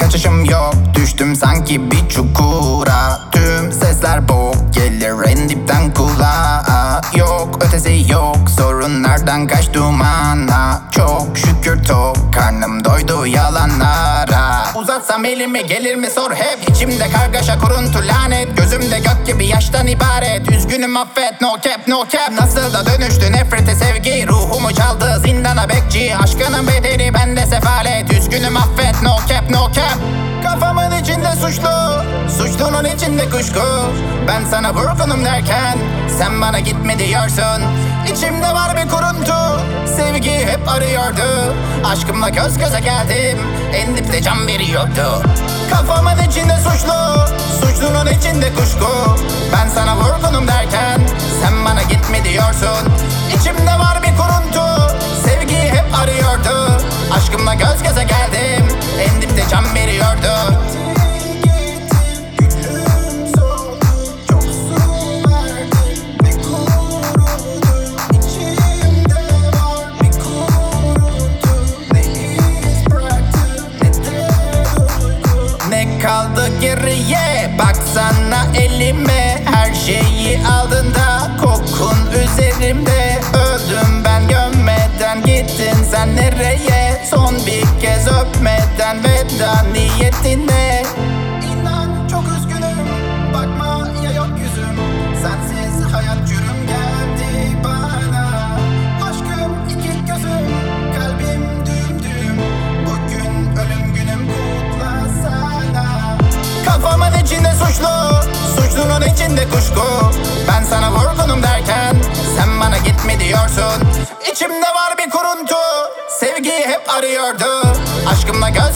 kaçışım yok. Düştüm sanki bir çukura. Tüm sesler bok gelir en dipten kulağa. Yok ötesi yok, sorunlardan kaç dumana. Çok şükür tok, karnım doydu yalanlara. Uzatsam elimi gelir mi sor hep. İçimde kargaşa kuruntu lanet. Gözümde gök gibi yaştan ibaret. Üzgünüm affet, no cap no cap. Nasıl da dönüştü nefrete sevgi. Ruhumu çaldı zindana bekçi. Aşkının bedeli bende sefalet. Üzgünüm affet, no cap no cap. Kafamın içinde suçlu, suçlunun içinde kuşku. Ben sana vurgunum derken sen bana gitme diyorsun. İçimde var bir kuruntu, sevgi hep arıyordu. Aşkımla göz göze geldim, en dipte can veriyordu. Kafamın içinde suçlu, suçlunun içinde kuşku. Ben sana vurgunum derken sen bana gitme diyorsun. İçimde var bir kuruntu, sevgi hep arıyordu. Aşkımla göz göze geldim, en dipte can veriyordu. Ne kaldı geriye? Baksana elime, her şeyi aldın da kokun üzerimde. Öldüm ben gömmeden, gittin sen nereye? Son bir kez öpmeden veda niyetine. İnan çok üzgünüm, bakma ya yok yüzüm. Sensiz hayat cürüm geldi bana. Aşkım iki gözüm, kalbim düğüm düğüm. Bugün ölüm günüm, kutlasana. Kafamın içinde suçlu, suçlunun içinde kuşku. Ben sana vurgunum derken sen bana gitme diyorsun. İçimde var bir kuruntu, sevgi hep arıyordu. Aşkımla göz